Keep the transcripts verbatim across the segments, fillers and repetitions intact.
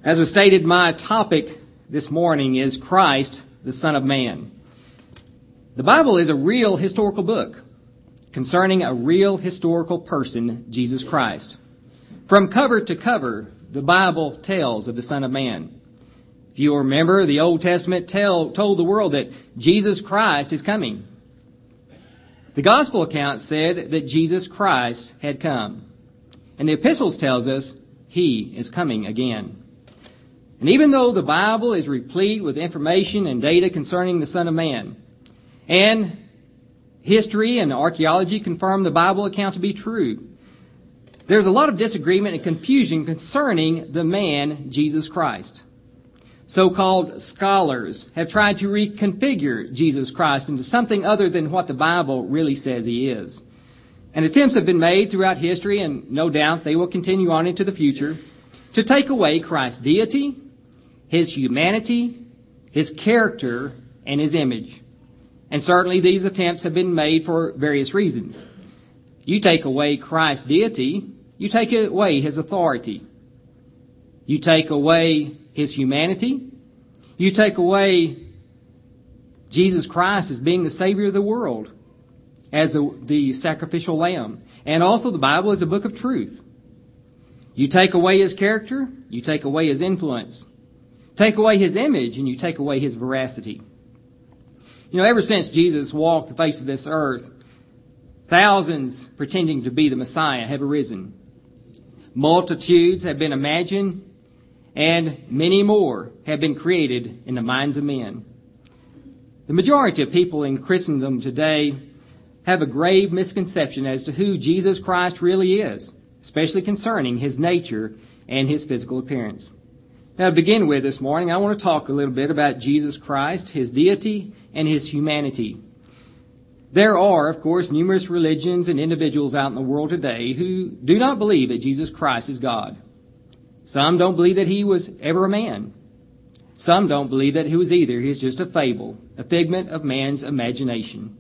As was stated, my topic this morning is Christ, the Son of Man. The Bible is a real historical book concerning a real historical person, Jesus Christ. From cover to cover, the Bible tells of the Son of Man. If you remember, the Old Testament tell, told the world that Jesus Christ is coming. The Gospel account said that Jesus Christ had come. And the Epistles tells us He is coming again. And even though the Bible is replete with information and data concerning the Son of Man, and history and archaeology confirm the Bible account to be true, there's a lot of disagreement and confusion concerning the man, Jesus Christ. So-called scholars have tried to reconfigure Jesus Christ into something other than what the Bible really says He is. And attempts have been made throughout history, and no doubt they will continue on into the future, to take away Christ's deity, His humanity, His character, and His image. And certainly these attempts have been made for various reasons. You take away Christ's deity, you take away His authority. You take away His humanity. You take away Jesus Christ as being the Savior of the world, as the, the sacrificial lamb. And also the Bible is a book of truth. You take away His character, you take away His influence. Take away His image, and you take away His veracity. You know, ever since Jesus walked the face of this earth, thousands pretending to be the Messiah have arisen. Multitudes have been imagined, and many more have been created in the minds of men. The majority of people in Christendom today have a grave misconception as to who Jesus Christ really is, especially concerning His nature and His physical appearance. Now, to begin with this morning, I want to talk a little bit about Jesus Christ, His deity, and His humanity. There are, of course, numerous religions and individuals out in the world today who do not believe that Jesus Christ is God. Some don't believe that He was ever a man. Some don't believe that He was either. He is just a fable, a figment of man's imagination.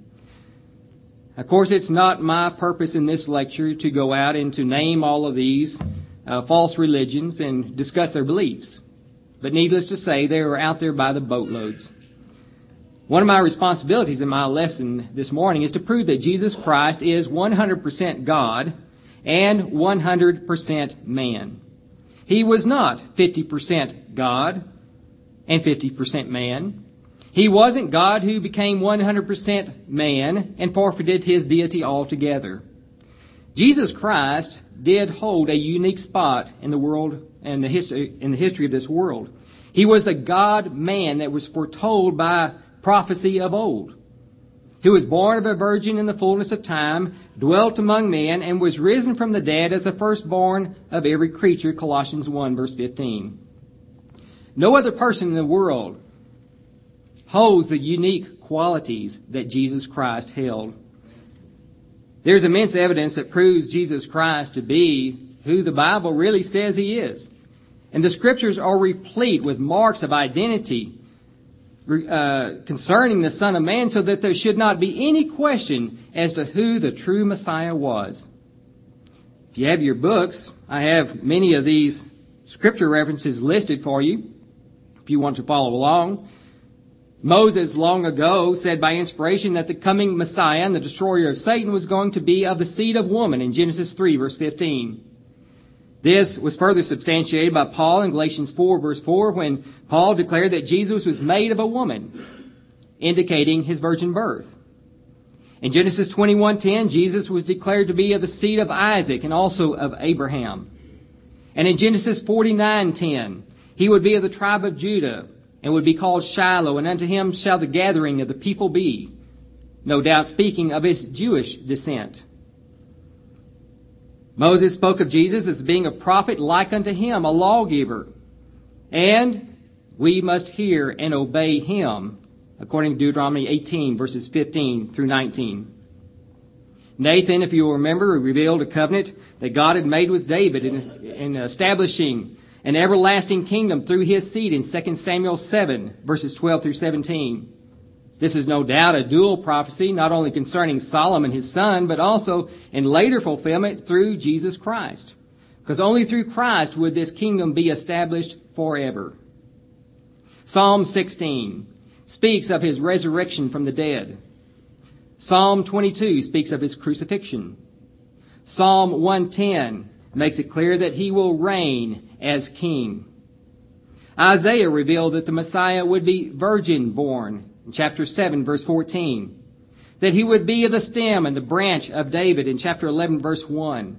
Of course, it's not my purpose in this lecture to go out and to name all of these uh, false religions and discuss their beliefs. But needless to say, they are out there by the boatloads. One of my responsibilities in my lesson this morning is to prove that Jesus Christ is one hundred percent God and one hundred percent man. He was not fifty percent God and fifty percent man. He wasn't God who became one hundred percent man and forfeited His deity altogether. Jesus Christ did hold a unique spot in the world and the history, in the history of this world. He was the God-man that was foretold by prophecy of old, who was born of a virgin in the fullness of time, dwelt among men, and was risen from the dead as the firstborn of every creature, Colossians one, verse fifteen. No other person in the world holds the unique qualities that Jesus Christ held. There's immense evidence that proves Jesus Christ to be who the Bible really says He is. And the Scriptures are replete with marks of identity uh, concerning the Son of Man, so that there should not be any question as to who the true Messiah was. If you have your books, I have many of these Scripture references listed for you, if you want to follow along. Moses long ago said by inspiration that the coming Messiah and the destroyer of Satan was going to be of the seed of woman in Genesis three, verse fifteen. This was further substantiated by Paul in Galatians four, verse four, when Paul declared that Jesus was made of a woman, indicating His virgin birth. In Genesis twenty-one ten, Jesus was declared to be of the seed of Isaac and also of Abraham. And in Genesis forty-nine ten, He would be of the tribe of Judah, and would be called Shiloh, and unto Him shall the gathering of the people be. No doubt speaking of His Jewish descent. Moses spoke of Jesus as being a prophet like unto him, a lawgiver. And we must hear and obey Him, according to Deuteronomy eighteen, verses fifteen through nineteen. Nathan, if you will remember, revealed a covenant that God had made with David in, in establishing an everlasting kingdom through his seed in Second Samuel seven, verses twelve through seventeen. This is no doubt a dual prophecy, not only concerning Solomon his son, but also in later fulfillment through Jesus Christ. because only through Christ would this kingdom be established forever. Psalm sixteen speaks of his resurrection from the dead. Psalm twenty-two speaks of his crucifixion. Psalm one ten makes it clear that he will reign as king. Isaiah revealed that the Messiah would be virgin born in chapter seven, verse fourteen. That he would be of the stem and the branch of David in chapter eleven, verse one.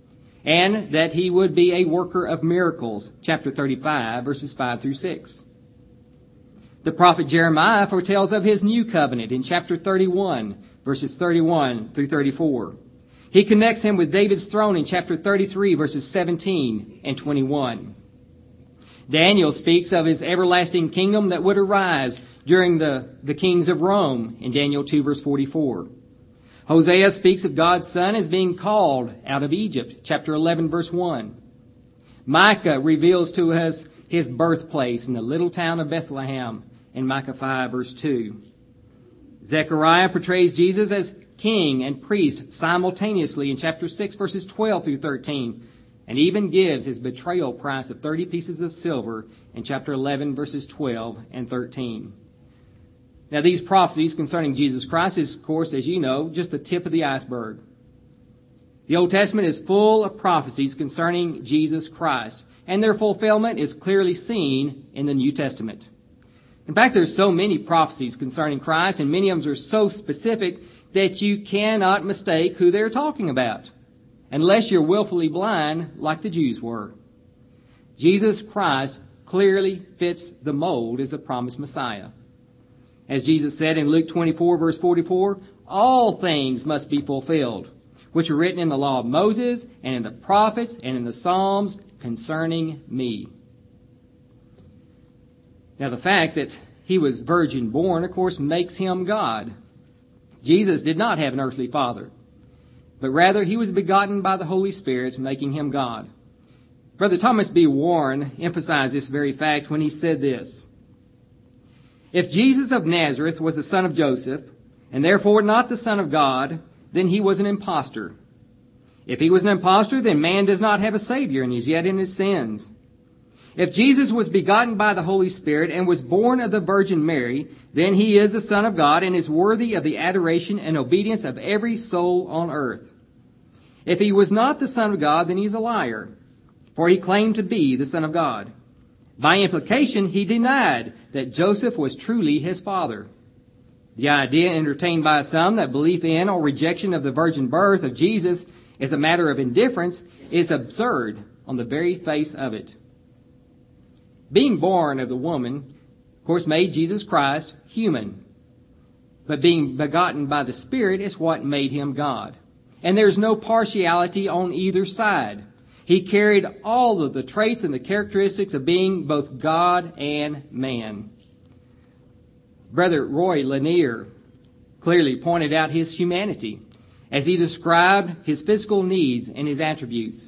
And that he would be a worker of miracles, chapter thirty-five, verses five through six. The prophet Jeremiah foretells of his new covenant in chapter thirty-one, verses thirty-one through thirty-four. He connects him with David's throne in chapter thirty-three, verses seventeen and twenty-one. Daniel speaks of his everlasting kingdom that would arise during the, the kings of Rome in Daniel two, verse forty-four. Hosea speaks of God's Son as being called out of Egypt, chapter eleven, verse one. Micah reveals to us his birthplace in the little town of Bethlehem in Micah five, verse two. Zechariah portrays Jesus as king and priest simultaneously in chapter six, verses twelve through thirteen, and even gives his betrayal price of thirty pieces of silver in chapter eleven, verses twelve and thirteen. Now, these prophecies concerning Jesus Christ is, of course, as you know, just the tip of the iceberg. The Old Testament is full of prophecies concerning Jesus Christ, and their fulfillment is clearly seen in the New Testament. In fact, there's so many prophecies concerning Christ, and many of them are so specific that you cannot mistake who they're talking about, unless you're willfully blind like the Jews were. Jesus Christ clearly fits the mold as the promised Messiah. As Jesus said in Luke twenty-four, verse forty-four, all things must be fulfilled, which are written in the law of Moses and in the prophets and in the Psalms concerning me. Now, the fact that he was virgin born, of course, makes him God. Jesus did not have an earthly father, but rather he was begotten by the Holy Spirit, making him God. Brother Thomas B. Warren emphasized this very fact when he said this: if Jesus of Nazareth was the son of Joseph, and therefore not the Son of God, then he was an impostor. If he was an impostor, then man does not have a Savior and is yet in his sins. If Jesus was begotten by the Holy Spirit and was born of the Virgin Mary, then he is the Son of God and is worthy of the adoration and obedience of every soul on earth. If he was not the Son of God, then he is a liar, for he claimed to be the Son of God. By implication, he denied that Joseph was truly his father. The idea entertained by some that belief in or rejection of the virgin birth of Jesus is a matter of indifference is absurd on the very face of it. Being born of the woman, of course, made Jesus Christ human. But being begotten by the Spirit is what made him God. And there's no partiality on either side. He carried all of the traits and the characteristics of being both God and man. Brother Roy Lanier clearly pointed out his humanity as he described his physical needs and his attributes.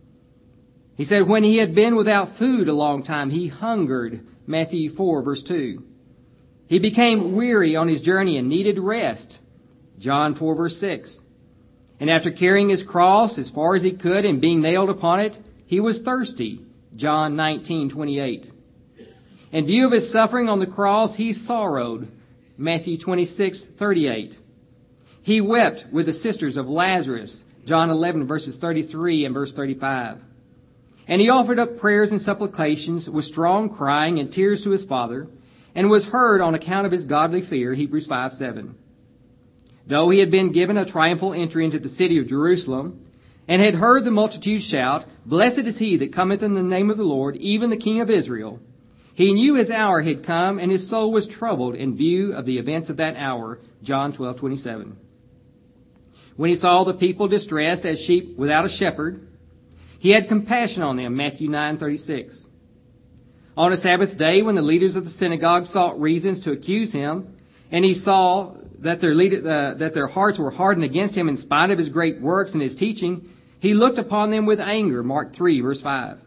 He said, when he had been without food a long time, he hungered, Matthew four, verse two. He became weary on his journey and needed rest, John four, verse six. And after carrying his cross as far as he could and being nailed upon it, he was thirsty, John nineteen, twenty-eight. In view of his suffering on the cross, he sorrowed, Matthew twenty-six, thirty-eight. He wept with the sisters of Lazarus, John eleven, verses thirty-three and verse thirty-five. And he offered up prayers and supplications with strong crying and tears to his Father, and was heard on account of his godly fear, Hebrews five, seven. Though he had been given a triumphal entry into the city of Jerusalem, and had heard the multitude shout, "Blessed is he that cometh in the name of the Lord, even the King of Israel," he knew his hour had come, and his soul was troubled in view of the events of that hour, John twelve, twenty-seven. When he saw the people distressed as sheep without a shepherd, he had compassion on them, Matthew nine, thirty-six. On a Sabbath day, when the leaders of the synagogue sought reasons to accuse him, and he saw that their leader, uh, that their hearts were hardened against him in spite of his great works and his teaching, he looked upon them with anger, Mark three, verse five.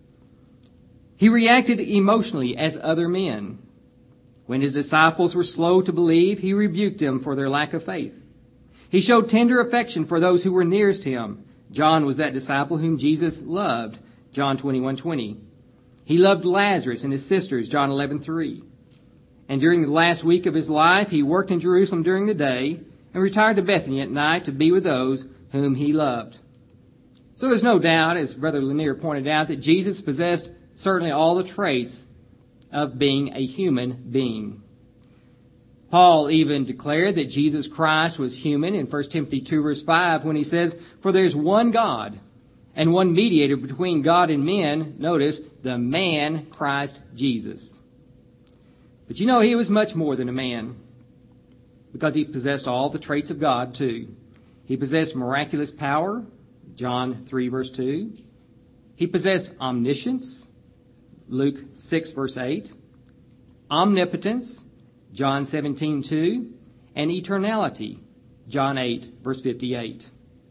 He reacted emotionally as other men. When his disciples were slow to believe, he rebuked them for their lack of faith. He showed tender affection for those who were nearest him, John was that disciple whom Jesus loved, John twenty-one twenty. He loved Lazarus and his sisters, John eleven three. And during the last week of his life, he worked in Jerusalem during the day and retired to Bethany at night to be with those whom he loved. So there's no doubt, as Brother Lanier pointed out, that Jesus possessed certainly all the traits of being a human being. Paul even declared that Jesus Christ was human in First Timothy two verse five when he says, "For there's one God and one mediator between God and men," notice, "the man Christ Jesus." But you know, he was much more than a man, because he possessed all the traits of God too. He possessed miraculous power, John three verse two. He possessed omniscience, Luke six verse eight. Omnipotence, John seventeen two, and eternality, John eight verse fifty-eight.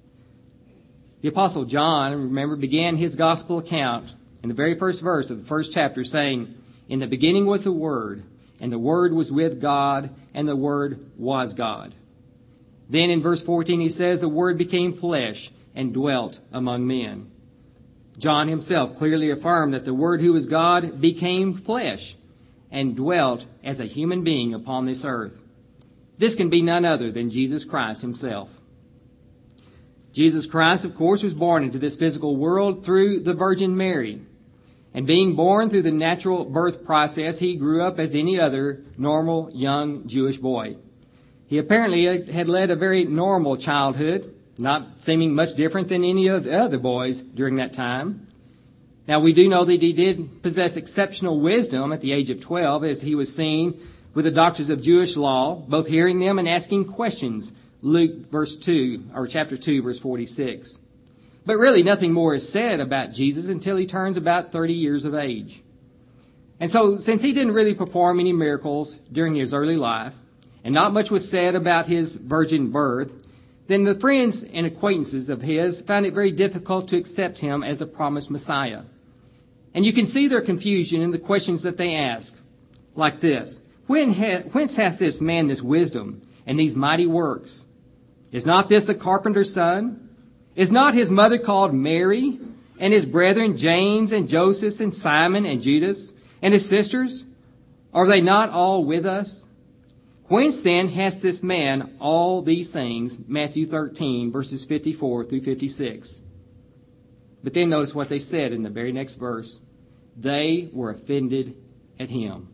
The Apostle John, remember, began his gospel account in the very first verse of the first chapter saying, "In the beginning was the Word, and the Word was with God, and the Word was God." Then in verse fourteen he says, "The Word became flesh and dwelt among men." John himself clearly affirmed that the Word who is God became flesh and dwelt as a human being upon this earth. This can be none other than Jesus Christ himself. Jesus Christ, of course, was born into this physical world through the Virgin Mary. And being born through the natural birth process, he grew up as any other normal young Jewish boy. He apparently had led a very normal childhood, not seeming much different than any of the other boys during that time. Now, we do know that he did possess exceptional wisdom at the age of twelve, as he was seen with the doctors of Jewish law, both hearing them and asking questions. Luke verse two, or chapter two, verse forty-six. But really nothing more is said about Jesus until he turns about thirty years of age. And so, since he didn't really perform any miracles during his early life, and not much was said about his virgin birth, then the friends and acquaintances of his found it very difficult to accept him as the promised Messiah. And you can see their confusion in the questions that they ask, like this: When ha- whence hath this man this wisdom and these mighty works? Is not this the carpenter's son? Is not his mother called Mary, and his brethren James and Joseph and Simon and Judas, and his sisters? Are they not all with us? Whence then hath this man all these things? Matthew thirteen, verses fifty-four through fifty-six. But then notice what they said in the very next verse. They were offended at him.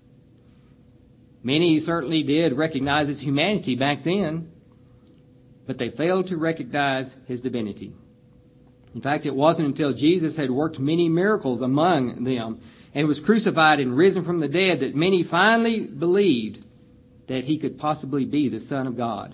Many certainly did recognize his humanity back then, but they failed to recognize his divinity. In fact, it wasn't until Jesus had worked many miracles among them and was crucified and risen from the dead that many finally believed that he could possibly be the Son of God.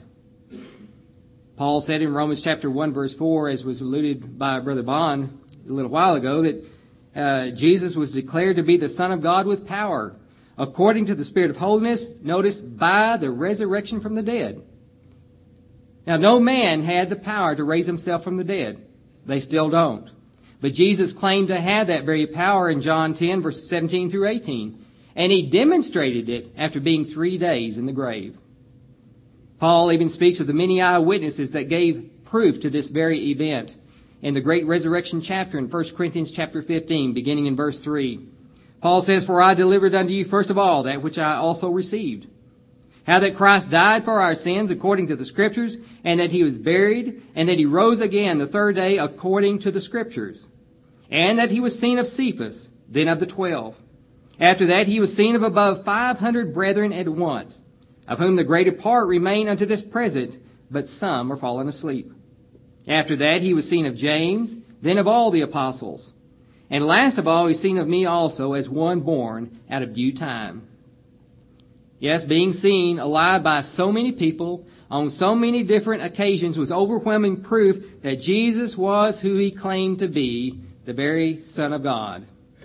Paul said in Romans chapter one, verse four, as was alluded by Brother Bond a little while ago, that uh, Jesus was declared to be the Son of God with power, according to the Spirit of holiness, notice, by the resurrection from the dead. Now, no man had the power to raise himself from the dead. They still don't. But Jesus claimed to have that very power in John ten, verses seventeen through eighteen. And he demonstrated it after being three days in the grave. Paul even speaks of the many eyewitnesses that gave proof to this very event in the great resurrection chapter in First Corinthians chapter fifteen, beginning in verse three. Paul says, "For I delivered unto you first of all that which I also received, how that Christ died for our sins according to the Scriptures, and that he was buried, and that he rose again the third day according to the Scriptures, and that he was seen of Cephas, then of the twelve. After that he was seen of above five hundred brethren at once, of whom the greater part remain unto this present, but some are fallen asleep. After that he was seen of James, then of all the apostles. And last of all, he's seen of me also as one born out of due time." Yes, being seen alive by so many people on so many different occasions was overwhelming proof that Jesus was who he claimed to be, the very Son of God.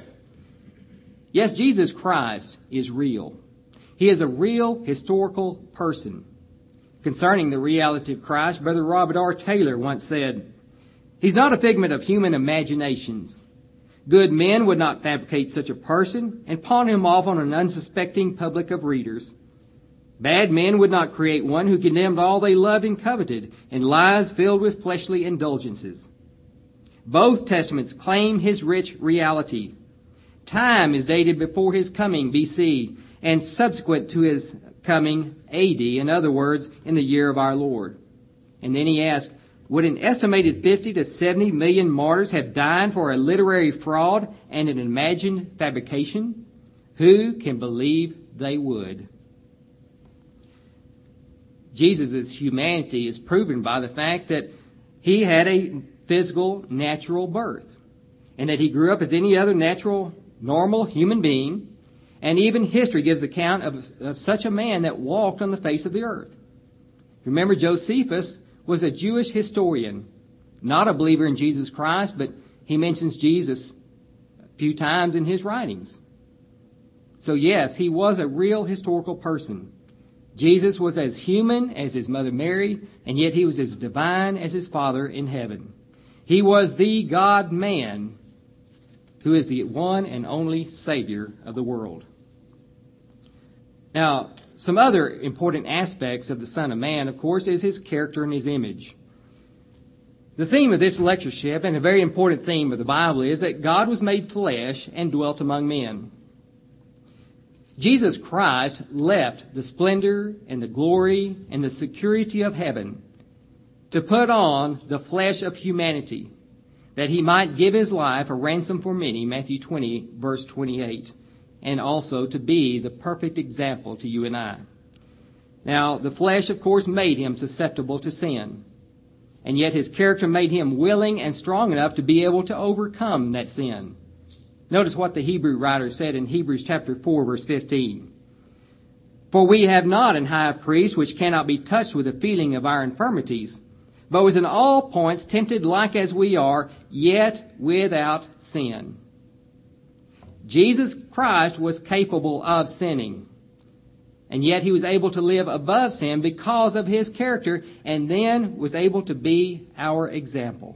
Yes, Jesus Christ is real. He is a real historical person. Concerning the reality of Christ, Brother Robert R. Taylor once said, "He's not a figment of human imaginations. Good men would not fabricate such a person and pawn him off on an unsuspecting public of readers. Bad men would not create one who condemned all they loved and coveted in lives filled with fleshly indulgences. Both testaments claim his rich reality. Time is dated before his coming, B C, and subsequent to his coming, A D, in other words, in the year of our Lord. And then he asked, would an estimated fifty to seventy million martyrs have died for a literary fraud and an imagined fabrication? Who can believe they would? Jesus' humanity is proven by the fact that he had a physical, natural birth, and that he grew up as any other natural, normal human being, and even history gives account of, of such a man that walked on the face of the earth. Remember, Josephus was a Jewish historian, not a believer in Jesus Christ, but he mentions Jesus a few times in his writings. So yes, he was a real historical person. Jesus was as human as his mother Mary, and yet he was as divine as his Father in heaven. He was the God-man who is the one and only Savior of the world. Now, some other important aspects of the Son of Man, of course, is his character and his image. The theme of this lectureship, and a very important theme of the Bible, is that God was made flesh and dwelt among men. Jesus Christ left the splendor and the glory and the security of heaven to put on the flesh of humanity, that he might give his life a ransom for many, Matthew twenty, verse twenty-eight, and also to be the perfect example to you and I. Now, the flesh, of course, made him susceptible to sin, and yet his character made him willing and strong enough to be able to overcome that sin. Notice what the Hebrew writer said in Hebrews chapter four, verse fifteen. For we have not an high priest which cannot be touched with the feeling of our infirmities, but was in all points tempted like as we are, yet without sin. Jesus Christ was capable of sinning, and yet he was able to live above sin because of his character, and then was able to be our example.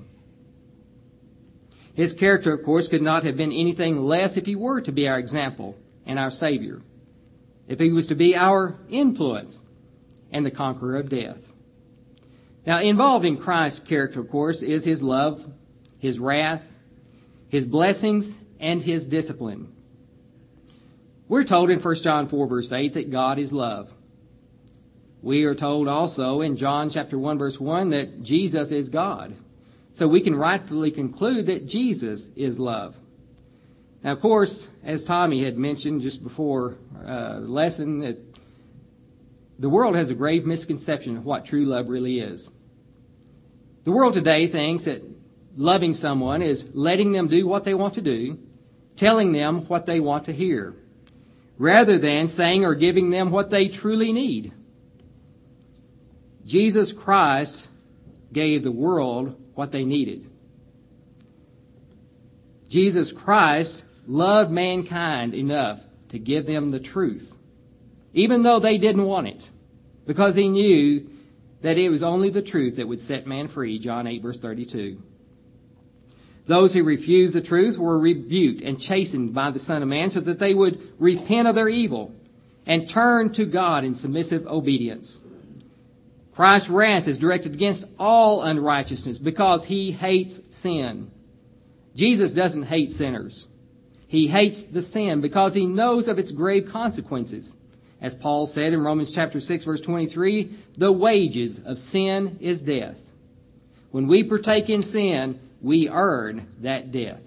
His character, of course, could not have been anything less if he were to be our example and our Savior, if he was to be our influence and the conqueror of death. Now, involved in Christ's character, of course, is his love, his wrath, his blessings, and his discipline. We're told in First John four, verse eight, that God is love. We are told also in John chapter one, verse one, that Jesus is God. So we can rightfully conclude that Jesus is love. Now, of course, as Tommy had mentioned just before uh, the lesson, that the world has a grave misconception of what true love really is. The world today thinks that loving someone is letting them do what they want to do, telling them what they want to hear, rather than saying or giving them what they truly need. Jesus Christ gave the world what they needed. Jesus Christ loved mankind enough to give them the truth, even though they didn't want it, because he knew that it was only the truth that would set man free, John eight, verse thirty-two. Those who refused the truth were rebuked and chastened by the Son of Man so that they would repent of their evil and turn to God in submissive obedience. Christ's wrath is directed against all unrighteousness because he hates sin. Jesus doesn't hate sinners. He hates the sin because he knows of its grave consequences. As Paul said in Romans chapter six, verse twenty-three, the wages of sin is death. When we partake in sin, we earn that death.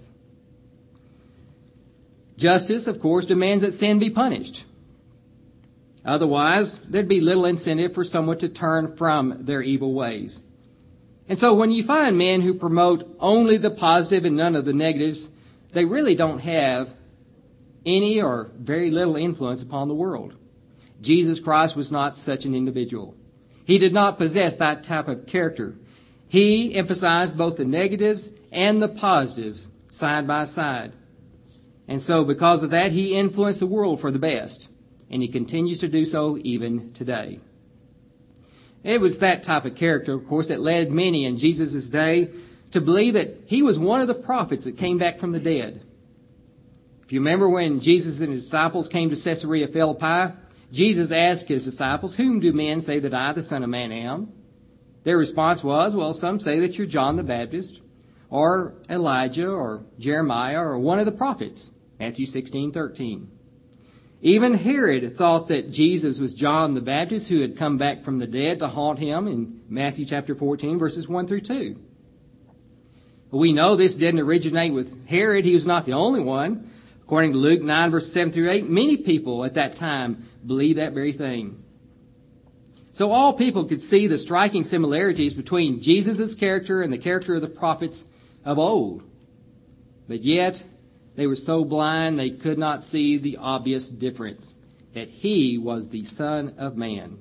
Justice, of course, demands that sin be punished. Otherwise, there'd be little incentive for someone to turn from their evil ways. And so when you find men who promote only the positive and none of the negatives, they really don't have any or very little influence upon the world. Jesus Christ was not such an individual. He did not possess that type of character. He emphasized both the negatives and the positives side by side. And so because of that, he influenced the world for the best. And he continues to do so even today. It was that type of character, of course, that led many in Jesus' day to believe that he was one of the prophets that came back from the dead. If you remember when Jesus and his disciples came to Caesarea Philippi, Jesus asked his disciples, whom do men say that I, the Son of Man, am? Their response was, well, some say that you're John the Baptist, or Elijah or Jeremiah or one of the prophets, Matthew sixteen thirteen. Even Herod thought that Jesus was John the Baptist who had come back from the dead to haunt him in Matthew chapter fourteen, verses one through two. But we know this didn't originate with Herod. He was not the only one. According to Luke nine, verses seven through eight, many people at that time believed that very thing. So all people could see the striking similarities between Jesus' character and the character of the prophets of old. But yet, they were so blind they could not see the obvious difference, that he was the Son of Man.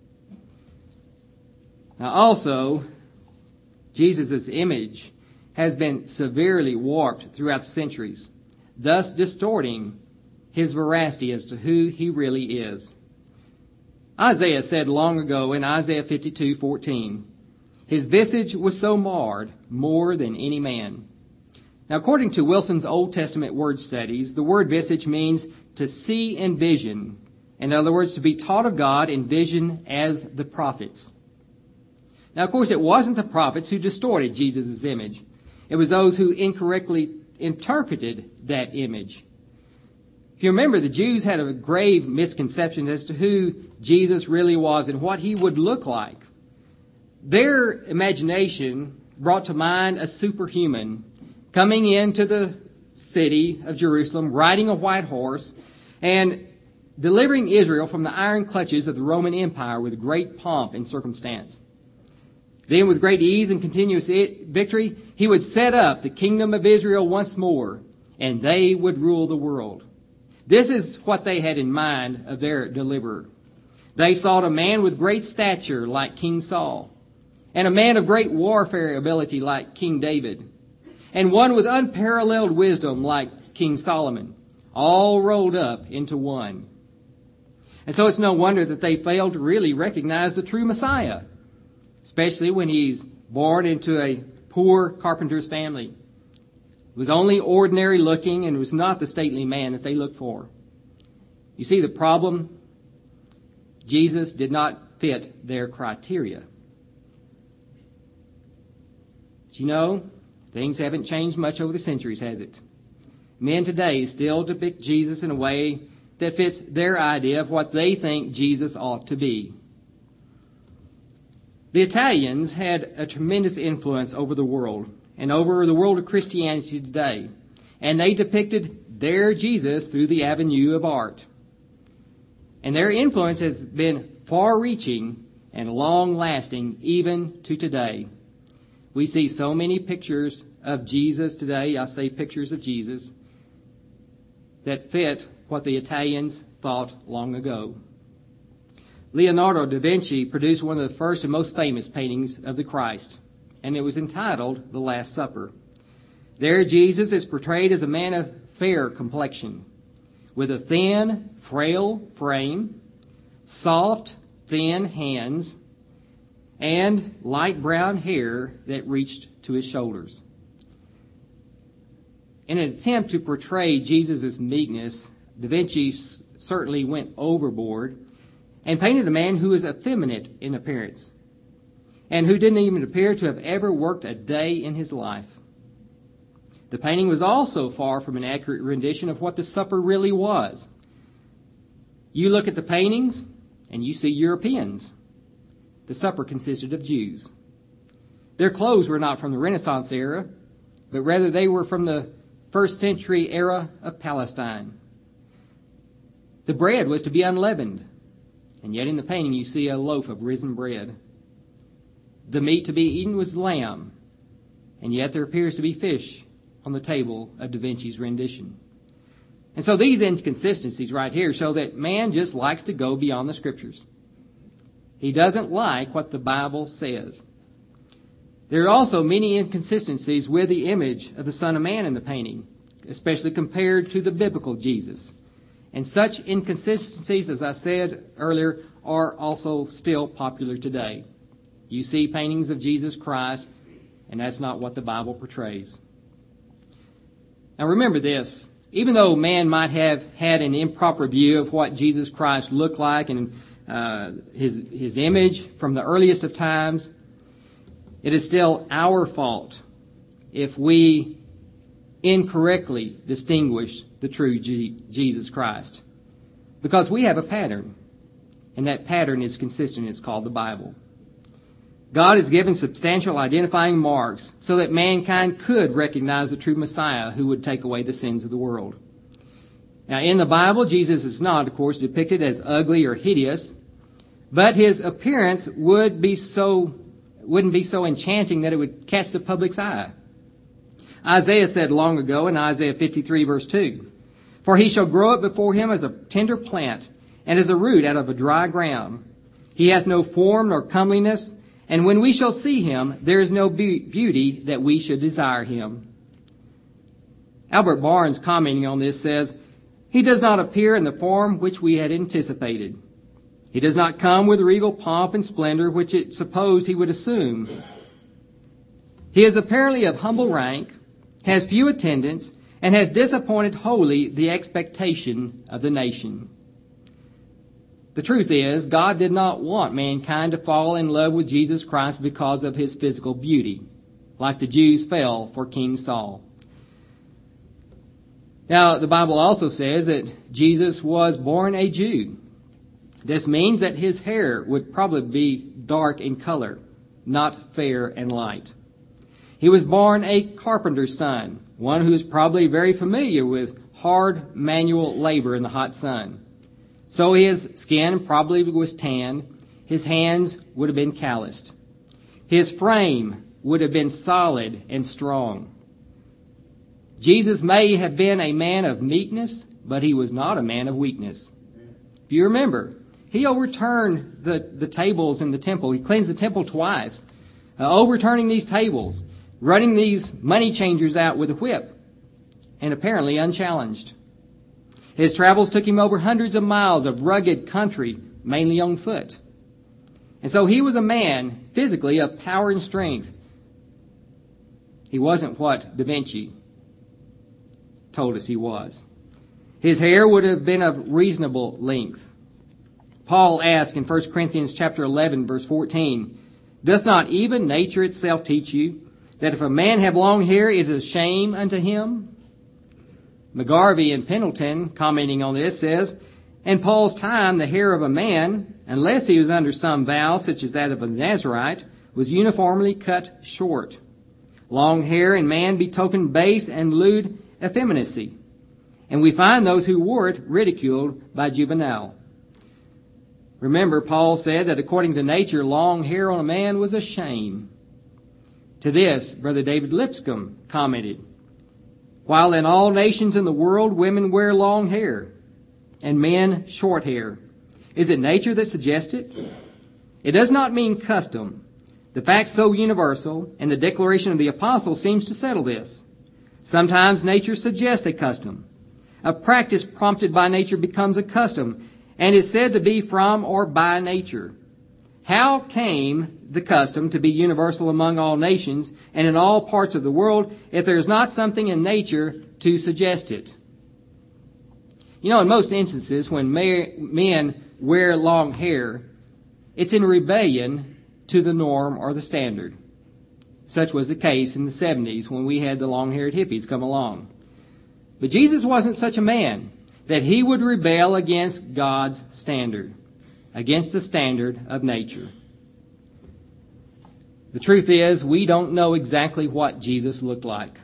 Now also, Jesus' image has been severely warped throughout the centuries, thus distorting his veracity as to who he really is. Isaiah said long ago in Isaiah fifty-two fourteen, his visage was so marred more than any man. Now, according to Wilson's Old Testament word studies, the word visage means to see in vision. In other words, to be taught of God in vision as the prophets. Now, of course, it wasn't the prophets who distorted Jesus' image. It was those who incorrectly interpreted that image. If you remember, the Jews had a grave misconception as to who Jesus really was and what he would look like. Their imagination brought to mind a superhuman coming into the city of Jerusalem, riding a white horse, and delivering Israel from the iron clutches of the Roman Empire with great pomp and circumstance. Then, with great ease and continuous victory, he would set up the kingdom of Israel once more, and they would rule the world. This is what they had in mind of their deliverer. They sought a man with great stature like King Saul, and a man of great warfare ability like King David, and one with unparalleled wisdom like King Solomon, all rolled up into one. And so it's no wonder that they failed to really recognize the true Messiah, especially when he's born into a poor carpenter's family. Was only ordinary looking and was not the stately man that they looked for. You see the problem? Jesus did not fit their criteria. But you know, things haven't changed much over the centuries, has it? Men today still depict Jesus in a way that fits their idea of what they think Jesus ought to be. The Italians had a tremendous influence over the world and over the world of Christianity today. And they depicted their Jesus through the avenue of art. And their influence has been far-reaching and long-lasting even to today. We see so many pictures of Jesus today, I say pictures of Jesus, that fit what the Italians thought long ago. Leonardo da Vinci produced one of the first and most famous paintings of the Christ, and it was entitled The Last Supper. There Jesus is portrayed as a man of fair complexion, with a thin, frail frame, soft, thin hands, and light brown hair that reached to his shoulders. In an attempt to portray Jesus' meekness, Da Vinci certainly went overboard and painted a man who was effeminate in appearance and who didn't even appear to have ever worked a day in his life. The painting was also far from an accurate rendition of what the supper really was. You look at the paintings and you see Europeans. The supper consisted of Jews. Their clothes were not from the Renaissance era, but rather they were from the first century era of Palestine. The bread was to be unleavened, and yet in the painting you see a loaf of risen bread. The meat to be eaten was lamb, and yet there appears to be fish on the table of Da Vinci's rendition. And so these inconsistencies right here show that man just likes to go beyond the Scriptures. He doesn't like what the Bible says. There are also many inconsistencies with the image of the Son of Man in the painting, especially compared to the biblical Jesus. And such inconsistencies, as I said earlier, are also still popular today. You see paintings of Jesus Christ, and that's not what the Bible portrays. Now remember this. Even though man might have had an improper view of what Jesus Christ looked like and uh, his, his image from the earliest of times, it is still our fault, if we incorrectly distinguish the true G- Jesus Christ. Because we have a pattern, and that pattern is consistent. It's called the Bible. God has given substantial identifying marks so that mankind could recognize the true Messiah who would take away the sins of the world. Now, in the Bible, Jesus is not, of course, depicted as ugly or hideous, but his appearance would be so, wouldn't be so enchanting that it would catch the public's eye. Isaiah said long ago in Isaiah fifty-three, verse two, "For he shall grow up before him as a tender plant, and as a root out of a dry ground. He hath no form nor comeliness, and when we shall see him, there is no be- beauty that we should desire him." Albert Barnes, commenting on this, says, "He does not appear in the form which we had anticipated. He does not come with regal pomp and splendor which it supposed he would assume. He is apparently of humble rank, has few attendants, and has disappointed wholly the expectation of the nation." The truth is, God did not want mankind to fall in love with Jesus Christ because of his physical beauty, like the Jews fell for King Saul. Now, the Bible also says that Jesus was born a Jew. This means that his hair would probably be dark in color, not fair and light. He was born a carpenter's son, one who is probably very familiar with hard manual labor in the hot sun. So his skin probably was tan. His hands would have been calloused. His frame would have been solid and strong. Jesus may have been a man of meekness, but he was not a man of weakness. If you remember, he overturned the, the tables in the temple. He cleansed the temple twice, uh, overturning these tables, running these money changers out with a whip, and apparently unchallenged. His travels took him over hundreds of miles of rugged country, mainly on foot. And so he was a man, physically, of power and strength. He wasn't what Da Vinci told us he was. His hair would have been of reasonable length. Paul asked in First Corinthians chapter eleven, verse fourteen, "Doth not even nature itself teach you that if a man have long hair, it is a shame unto him?" McGarvey and Pendleton, commenting on this, says, "In Paul's time, the hair of a man, unless he was under some vow, such as that of a Nazarite, was uniformly cut short. Long hair in man betokened base and lewd effeminacy, and we find those who wore it ridiculed by Juvenal." Remember, Paul said that according to nature, long hair on a man was a shame. To this, Brother David Lipscomb commented, "While in all nations in the world women wear long hair and men short hair, is it nature that suggests it? It does not mean custom. The fact so universal, and the declaration of the apostle seems to settle this. Sometimes nature suggests a custom. A practice prompted by nature becomes a custom and is said to be from or by nature. How came the custom to be universal among all nations and in all parts of the world if there is not something in nature to suggest it?" You know, in most instances, when men wear long hair, it's in rebellion to the norm or the standard. Such was the case in the seventies when we had the long-haired hippies come along. But Jesus wasn't such a man that he would rebel against God's standard, against the standard of nature. The truth is, we don't know exactly what Jesus looked like.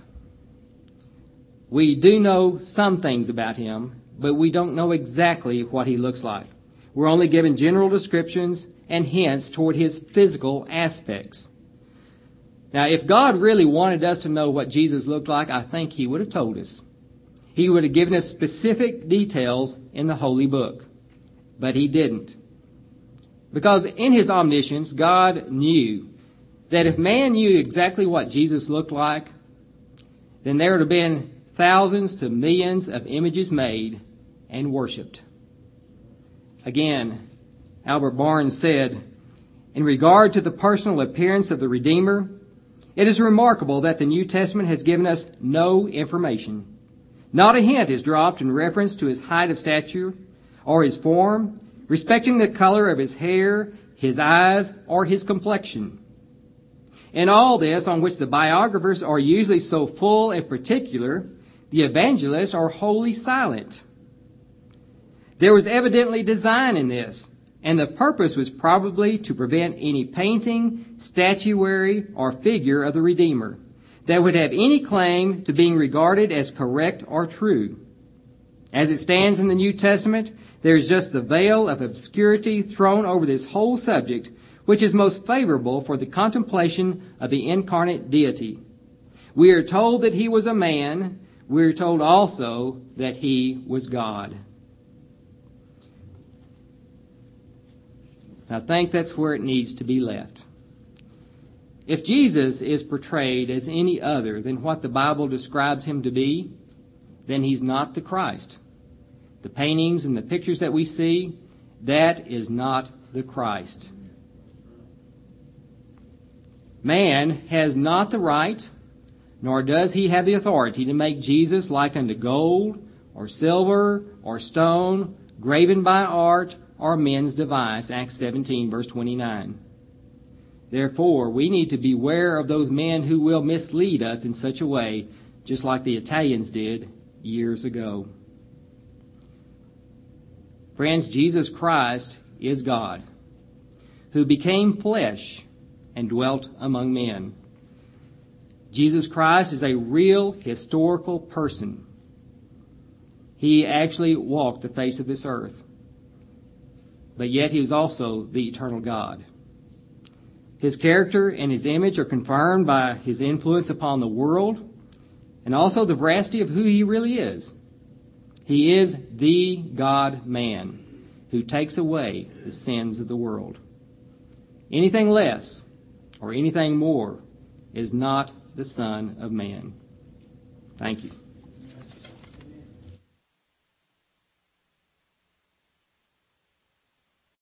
We do know some things about him, but we don't know exactly what he looks like. We're only given general descriptions and hints toward his physical aspects. Now, if God really wanted us to know what Jesus looked like, I think he would have told us. He would have given us specific details in the Holy Book. But he didn't. Because in his omniscience, God knew that if man knew exactly what Jesus looked like, then there would have been thousands to millions of images made and worshipped. Again, Albert Barnes said, "In regard to the personal appearance of the Redeemer, it is remarkable that the New Testament has given us no information. Not a hint is dropped in reference to his height of stature or his form, respecting the color of his hair, his eyes, or his complexion. In all this, on which the biographers are usually so full and particular, the evangelists are wholly silent. There was evidently design in this, and the purpose was probably to prevent any painting, statuary, or figure of the Redeemer that would have any claim to being regarded as correct or true. As it stands in the New Testament, there is just the veil of obscurity thrown over this whole subject, which is most favorable for the contemplation of the incarnate deity. We are told that he was a man. We are told also that he was God. I think that's where it needs to be left. If Jesus is portrayed as any other than what the Bible describes him to be, then he's not the Christ. The paintings and the pictures that we see, that is not the Christ. Man has not the right, nor does he have the authority to make Jesus like unto gold, or silver, or stone, graven by art, or men's device, Acts seventeen, verse twenty-nine. Therefore, we need to beware of those men who will mislead us in such a way, just like the Italians did years ago. Friends, Jesus Christ is God, who became flesh and dwelt among men. Jesus Christ is a real historical person. He actually walked the face of this earth. But yet he was also the eternal God. His character and his image are confirmed by his influence upon the world and also the veracity of who he really is. He is the God-man who takes away the sins of the world. Anything less or anything more is not the Son of Man. Thank you.